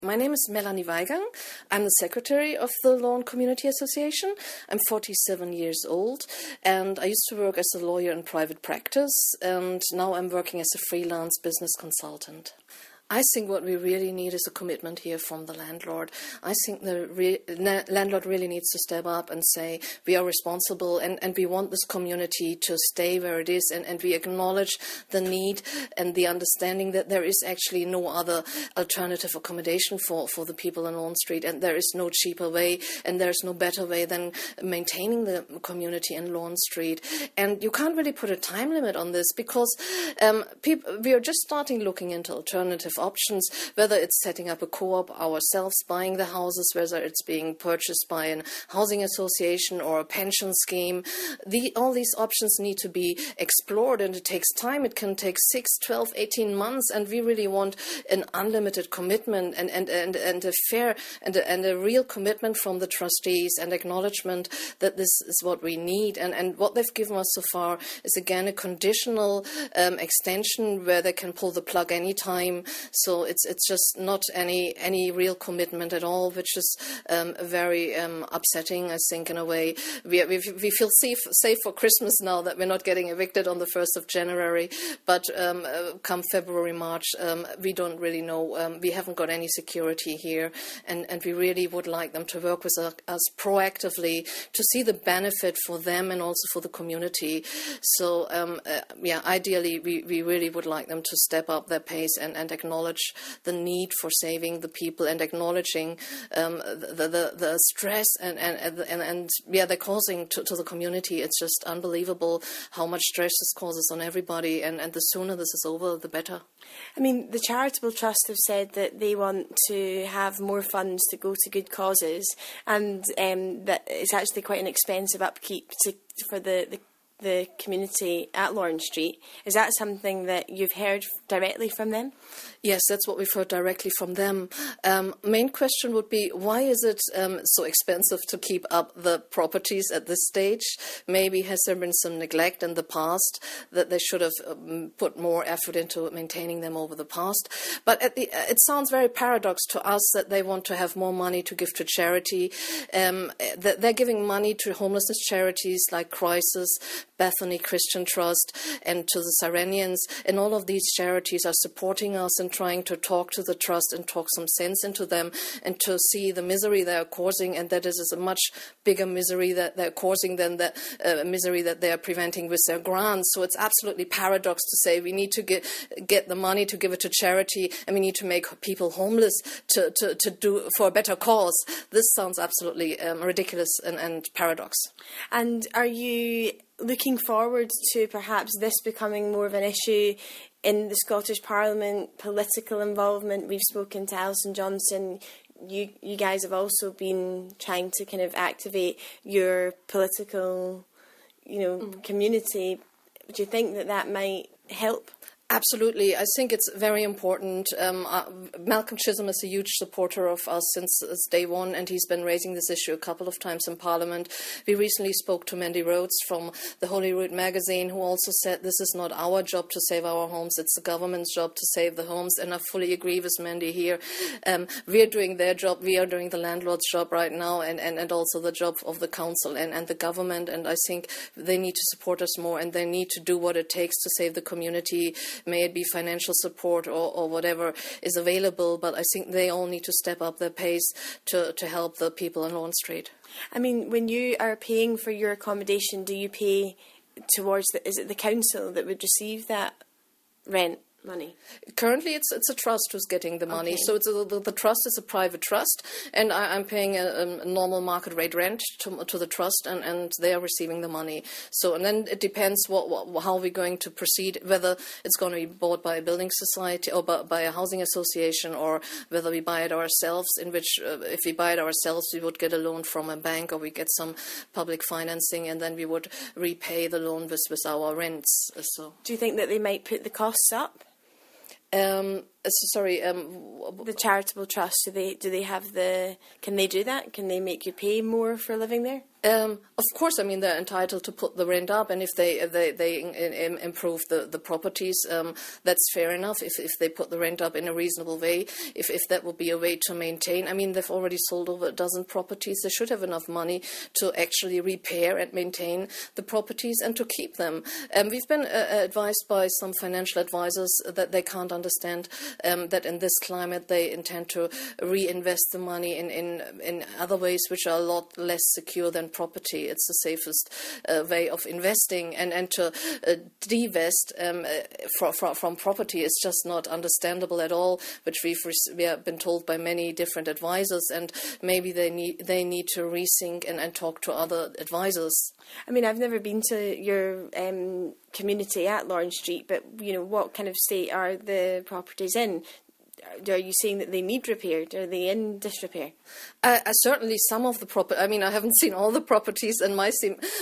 My name is Melanie Weigang. I'm the secretary of the Lawn Community Association. I'm 47 years old, and I used to work as a lawyer in private practice, and now I'm working as a freelance business consultant. I think what we really need is a commitment here from the landlord. I think the landlord really needs to step up and say, we are responsible and we want this community to stay where it is, and we acknowledge the need and the understanding that there is actually no other alternative accommodation for the people in Lawn Street, and there is no cheaper way and there's no better way than maintaining the community in Lawn Street. And you can't really put a time limit on this because we are just starting looking into alternative options, whether it's setting up a co-op ourselves, buying the houses, whether it's being purchased by a housing association or a pension scheme. All these options need to be explored, and it takes time. It can take 6, 12, 18 months, and we really want an unlimited commitment and a fair and a real commitment from the trustees and acknowledgement that this is what we need. And what they've given us so far is, again, a conditional extension where they can pull the plug anytime. So it's just not any real commitment at all, which is very upsetting, I think, in a way. We feel safe for Christmas now that we're not getting evicted on the 1st of January, but come February, March, we don't really know. We haven't got any security here, and we really would like them to work with us proactively to see the benefit for them and also for the community. So, ideally, we really would like them to step up their pace and acknowledge the need for saving the people and acknowledging the stress and they're causing to the community. It's just unbelievable how much stress this causes on everybody, and the sooner this is over, the better. I mean, the charitable trust have said that they want to have more funds to go to good causes, and that it's actually quite an expensive upkeep for the community at Lawn Street. Is that something that you've heard directly from them? Yes, that's what we've heard directly from them. Main question would be, why is it so expensive to keep up the properties at this stage? Maybe has there been some neglect in the past that they should have put more effort into maintaining them over the past? But it sounds very paradox to us that they want to have more money to give to charity. That they're giving money to homelessness charities like Crisis, Bethany Christian Trust, and to the Cyrenians, and all of these charities are supporting us and trying to talk to the trust and talk some sense into them and to see the misery they are causing, and that this is a much bigger misery that they're causing than the misery that they are preventing with their grants. So it's absolutely paradox to say we need to get the money to give it to charity, and we need to make people homeless to do for a better cause. This sounds absolutely ridiculous and paradox. And are you looking forward to perhaps this becoming more of an issue in the Scottish Parliament, political involvement? We've spoken to Alison Johnson. You guys have also been trying to kind of activate your political, community. Do you think that might help? Absolutely. I think it's very important. Malcolm Chisholm is a huge supporter of us since day one, and he's been raising this issue a couple of times in Parliament. We recently spoke to Mandy Rhodes from the Holyrood magazine, who also said this is not our job to save our homes, it's the government's job to save the homes, and I fully agree with Mandy here. We are doing their job, we are doing the landlord's job right now, and also the job of the council and the government, and I think they need to support us more, and they need to do what it takes to save the community. May it be financial support or whatever is available, but I think they all need to step up their pace to help the people in Lawn Street. I mean, when you are paying for your accommodation, do you pay towards is it the council that would receive that rent money? Currently, it's a trust who's getting the money. Okay. So the trust is a private trust, and I'm paying a normal market rate rent to the trust, and they are receiving the money. So, and then it depends how we're going to proceed, whether it's going to be bought by a building society or by a housing association, or whether we buy it ourselves, in which if we buy it ourselves, we would get a loan from a bank, or we get some public financing, and then we would repay the loan with our rents. So, do you think that they might put the costs up? The charitable trust, do they have can they do that? Can they make you pay more for living there? Of course, I mean, they're entitled to put the rent up, and if they improve the properties, that's fair enough. If they put the rent up in a reasonable way, if that would be a way to maintain. I mean, they've already sold over a dozen properties. They should have enough money to actually repair and maintain the properties and to keep them. We've been advised by some financial advisors that they can't understand that in this climate they intend to reinvest the money in other ways which are a lot less secure than property. It's the safest way of investing, and to divest from property is just not understandable at all, which we have been told by many different advisors, and maybe they need to rethink and talk to other advisors. I mean, I've never been to your community at Lawrence Street, but what kind of state are the properties in? Are you saying that they need repaired? Are they in disrepair? Certainly some of the property. I mean, I haven't seen all the properties, and my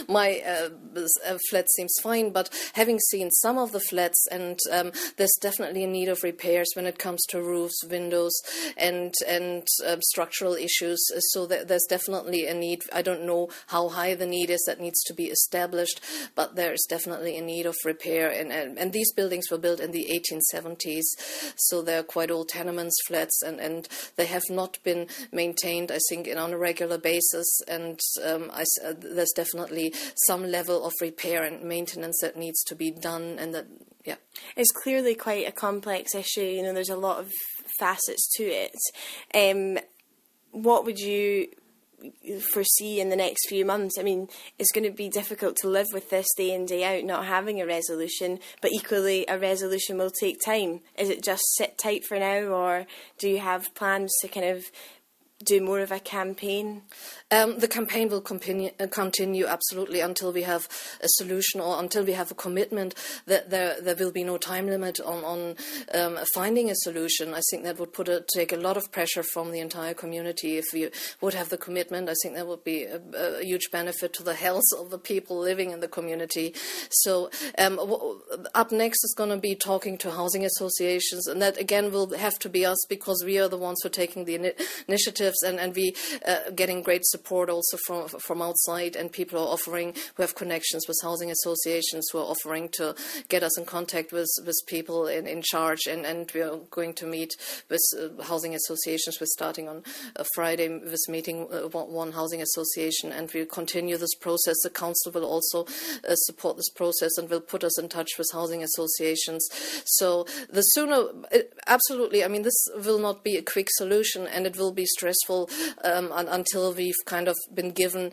flat seems fine, but having seen some of the flats, and there's definitely a need of repairs when it comes to roofs, windows, and structural issues. So there's definitely a need. I don't know how high the need is that needs to be established, but there's definitely a need of repair. And these buildings were built in the 1870s, so they're quite old tenements, flats, and they have not been maintained, I think, on a regular basis, and there's definitely some level of repair and maintenance that needs to be done, and that, yeah. It's clearly quite a complex issue, there's a lot of facets to it. What would you foresee in the next few months? I mean, it's going to be difficult to live with this day in, day out, not having a resolution, but equally a resolution will take time. Is it just sit tight for now, or do you have plans to kind of do more of a campaign? The campaign will continue absolutely until we have a solution, or until we have a commitment that there will be no time limit on finding a solution. I think that would take a lot of pressure from the entire community. If we would have the commitment, I think that would be a huge benefit to the health of the people living in the community. So up next is going to be talking to housing associations, and that again will have to be us, because we are the ones who are taking the initiatives, and we getting great support also from outside, and people are offering, who have connections with housing associations, who are offering to get us in contact with people in charge, and we are going to meet with housing associations. We're starting on Friday with meeting one housing association, and we'll continue this process. The council will also support this process and will put us in touch with housing associations. So the sooner, absolutely, I mean, this will not be a quick solution, and it will be stressful until we've kind of been given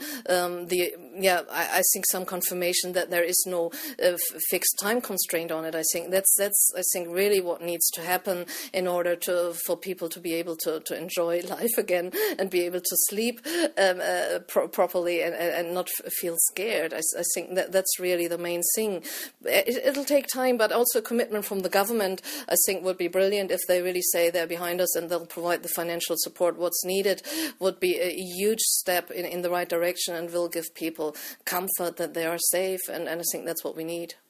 I think some confirmation that there is no fixed time constraint on it. I think that's really what needs to happen in order for people to be able to enjoy life again and be able to sleep properly and not feel scared. I think that's really the main thing. It'll take time, but also a commitment from the government, I think, would be brilliant. If they really say they're behind us and they'll provide the financial support what's needed, would be a huge step in the right direction, and will give people comfort that they are safe, and I think that's what we need.